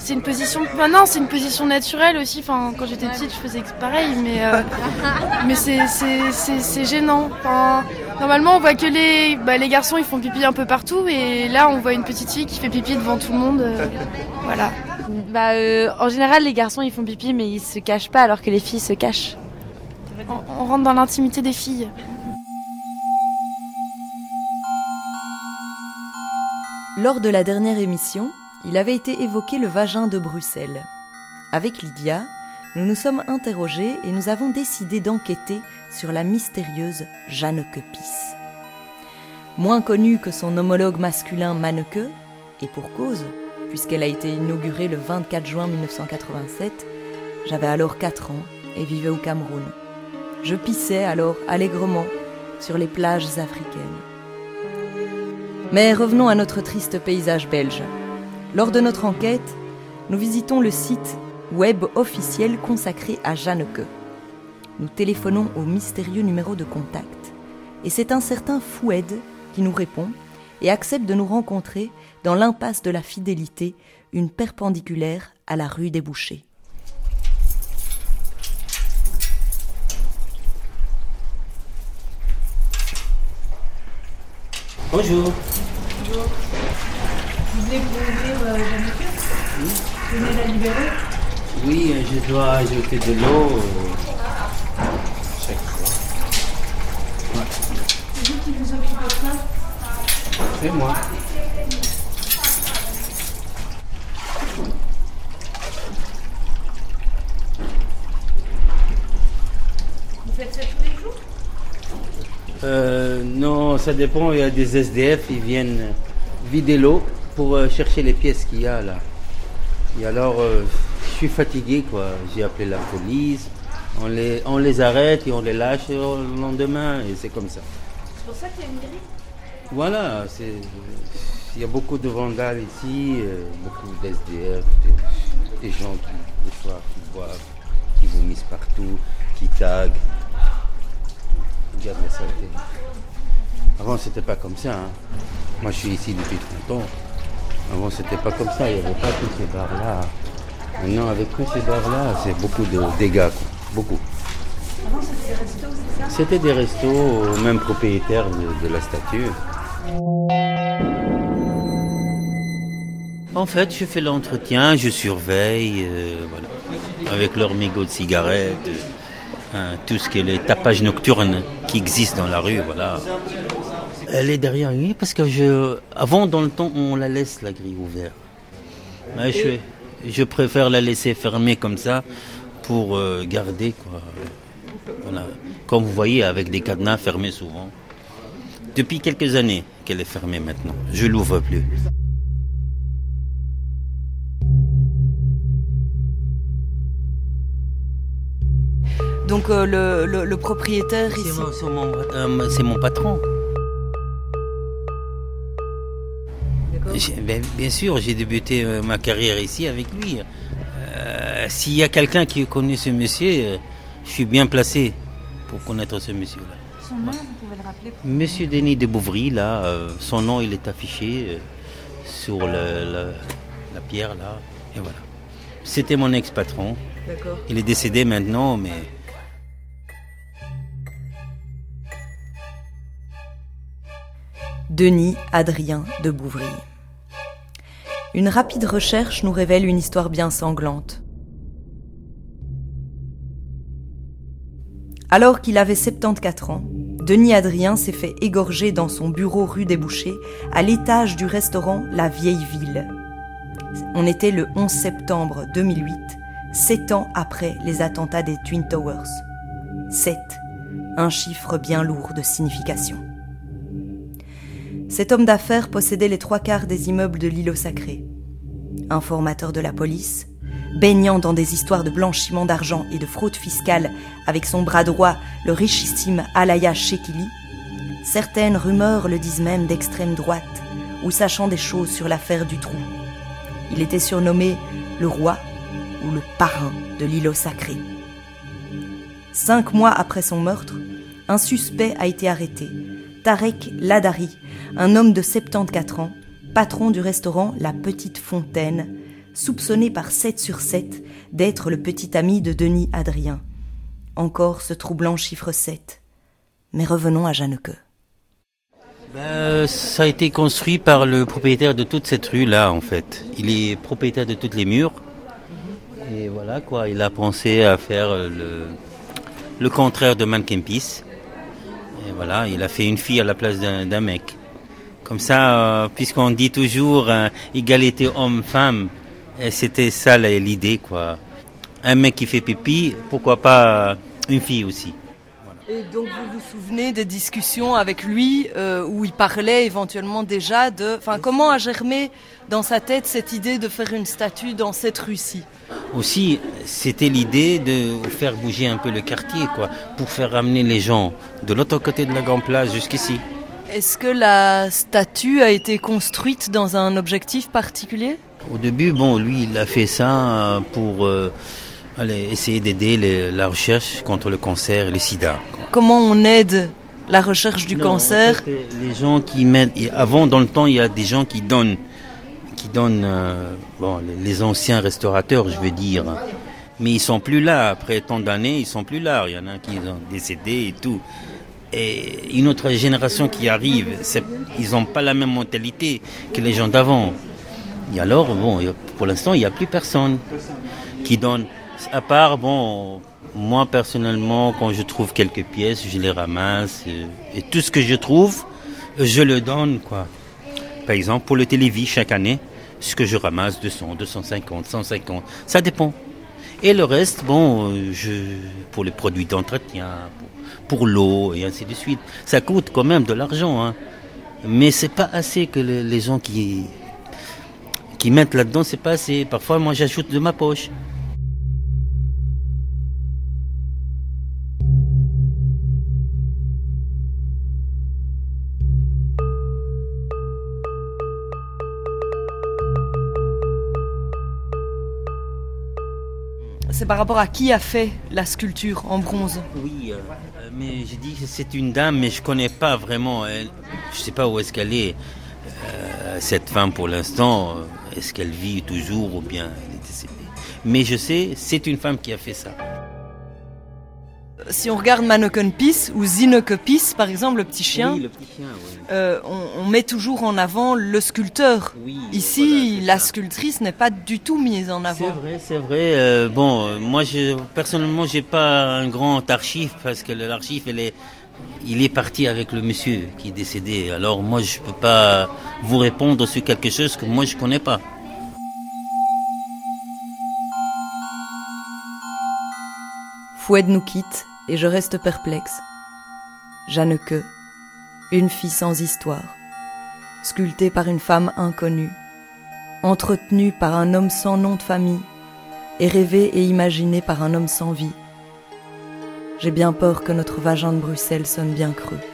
c'est une position. Maintenant, c'est une position naturelle aussi. Enfin, quand j'étais petite, je faisais pareil, mais c'est gênant. Enfin, normalement, on voit que les garçons, ils font pipi un peu partout, et là, on voit une petite fille qui fait pipi devant tout le monde. Voilà. En général, les garçons, ils font pipi, mais ils se cachent pas, alors que les filles se cachent. On rentre dans l'intimité des filles. Lors de la dernière émission, il avait été évoqué le vagin de Bruxelles. Avec Lydia, nous nous sommes interrogés et nous avons décidé d'enquêter sur la mystérieuse Janneke Pis. Moins connue que son homologue masculin Manneke, et pour cause, puisqu'elle a été inaugurée le 24 juin 1987, j'avais alors 4 ans et vivais au Cameroun. Je pissais alors allègrement sur les plages africaines. Mais revenons à notre triste paysage belge. Lors de notre enquête, nous visitons le site web officiel consacré à Janneke. Nous téléphonons au mystérieux numéro de contact. Et c'est un certain Foued qui nous répond et accepte de nous rencontrer dans l'impasse de la Fidélité, une perpendiculaire à la rue des Bouchers. Bonjour. Bonjour. Vous voulez ouvrir Janneke ? Oui. Vous venez la libérer ? Oui, je dois ajouter de l'eau chaque fois. Ouais. C'est vous qui vous occupez de ça ? C'est moi. Vous faites ça tous les jours ? Non, ça dépend. Il y a des SDF, ils viennent vider l'eau pour chercher les pièces qu'il y a là. Et alors, je suis fatigué, quoi. J'ai appelé la police. On les arrête et on les lâche le lendemain, et c'est comme ça. C'est pour ça qu'il y a une grille ? Voilà, il y a beaucoup de vandales ici, beaucoup d'SDF, des gens qui, des fois, qui boivent, qui vomissent partout, qui taguent. Regarde la saleté. Avant, c'était pas comme ça. Hein. Moi, je suis ici depuis 30 ans. Avant, c'était pas comme ça. Il n'y avait pas tous ces bars-là. Maintenant, avec tous ces bars-là, c'est beaucoup de dégâts. Quoi. Beaucoup. Avant, c'était des restos, c'est ça ? C'était des restos, même propriétaires de la statue. En fait, je fais l'entretien, je surveille, voilà, avec leur mégot de cigarettes. Tout ce qui est les tapages nocturnes qui existent dans la rue, voilà. Elle est derrière lui parce que avant, dans le temps, on la laisse la grille ouverte. Mais je préfère la laisser fermée comme ça pour garder, quoi. Voilà. Comme vous voyez, avec des cadenas fermés souvent. Depuis quelques années qu'elle est fermée maintenant. Je l'ouvre plus. Donc le propriétaire ici... C'est mon patron. Bien sûr, j'ai débuté ma carrière ici avec lui. S'il y a quelqu'un qui connaît ce monsieur, je suis bien placé pour connaître ce monsieur-là. Son nom, vous pouvez le rappeler ? Monsieur Denis de Bouvry, là, son nom il est affiché sur la pierre là, et voilà. C'était mon ex-patron. D'accord. Il est décédé maintenant, mais... Denis Adrien de Bouvry. Une rapide recherche nous révèle une histoire bien sanglante. Alors qu'il avait 74 ans, Denis Adrien s'est fait égorger dans son bureau rue des Bouchers, à l'étage du restaurant La Vieille Ville. On était le 11 septembre 2008, 7 ans après les attentats des Twin Towers. 7, un chiffre bien lourd de signification. Cet homme d'affaires possédait les 3/4 des immeubles de l'îlot sacré. Informateur de la police, baignant dans des histoires de blanchiment d'argent et de fraude fiscale avec son bras droit, le richissime Alaya Chekili, certaines rumeurs le disent même d'extrême droite ou sachant des choses sur l'affaire du trou. Il était surnommé le roi ou le parrain de l'îlot sacré. 5 mois après son meurtre, un suspect a été arrêté, Tarek Ladari, un homme de 74 ans, patron du restaurant La Petite Fontaine, soupçonné par 7 sur 7 d'être le petit ami de Denis Adrien. Encore ce troublant chiffre 7. Mais revenons à Janneke. Ça a été construit par le propriétaire de toute cette rue-là, en fait. Il est propriétaire de tous les murs. Et voilà, quoi. Il a pensé à faire le contraire de Mannequin Peace. Et voilà, il a fait une fille à la place d'un mec. Comme ça, puisqu'on dit toujours égalité homme-femme, c'était ça l'idée, quoi. Un mec qui fait pipi, pourquoi pas une fille aussi. Et donc vous vous souvenez des discussions avec lui où il parlait éventuellement déjà de... Enfin, comment a germé dans sa tête cette idée de faire une statue dans cette rue-ci ? Aussi, c'était l'idée de faire bouger un peu le quartier, quoi, pour faire ramener les gens de l'autre côté de la Grande Place jusqu'ici. Est-ce que la statue a été construite dans un objectif particulier ? Au début, lui, il a fait ça pour essayer d'aider la recherche contre le cancer et le sida. Comment on aide la recherche du cancer ? En fait, les gens qui mettent... Avant, dans le temps, il y a des gens qui donnent les anciens restaurateurs, je veux dire. Mais ils sont plus là. Après tant d'années, ils sont plus là. Il y en a qui sont décédés et tout. Et une autre génération qui arrive, ils n'ont pas la même mentalité que les gens d'avant. Et alors, pour l'instant, il n'y a plus personne qui donne. À part, moi personnellement, quand je trouve quelques pièces, je les ramasse. Et tout ce que je trouve, je le donne, quoi. Par exemple, pour le télévis, chaque année, ce que je ramasse, 200, 250, 150, ça dépend. Et le reste, pour les produits d'entretien, pour l'eau et ainsi de suite. Ça coûte quand même de l'argent, hein. Mais c'est pas assez que les gens qui mettent là-dedans, c'est pas assez. Parfois, moi, j'ajoute de ma poche. C'est par rapport à qui a fait la sculpture en bronze ? Oui, mais j'ai dit que c'est une dame, mais je connais pas vraiment. Je sais pas où est-ce qu'elle est. Cette femme pour l'instant, est-ce qu'elle vit toujours ou bien elle est décédée ? Mais je sais, c'est une femme qui a fait ça. Si on regarde Mannequin Peace ou Zinneke Peace, par exemple, le petit chien, oui, le petit chien, oui. On met toujours en avant le sculpteur. Oui, ici, voilà, la sculptrice n'est pas du tout mise en avant. C'est vrai. Moi, personnellement, j'ai pas un grand archive parce que l'archive, il est parti avec le monsieur qui est décédé. Alors moi, je peux pas vous répondre sur quelque chose que moi je connais pas. Foued nous quitte et je reste perplexe. Janneke, une fille sans histoire, sculptée par une femme inconnue, entretenue par un homme sans nom de famille et rêvée et imaginée par un homme sans vie. J'ai bien peur que notre vagin de Bruxelles sonne bien creux.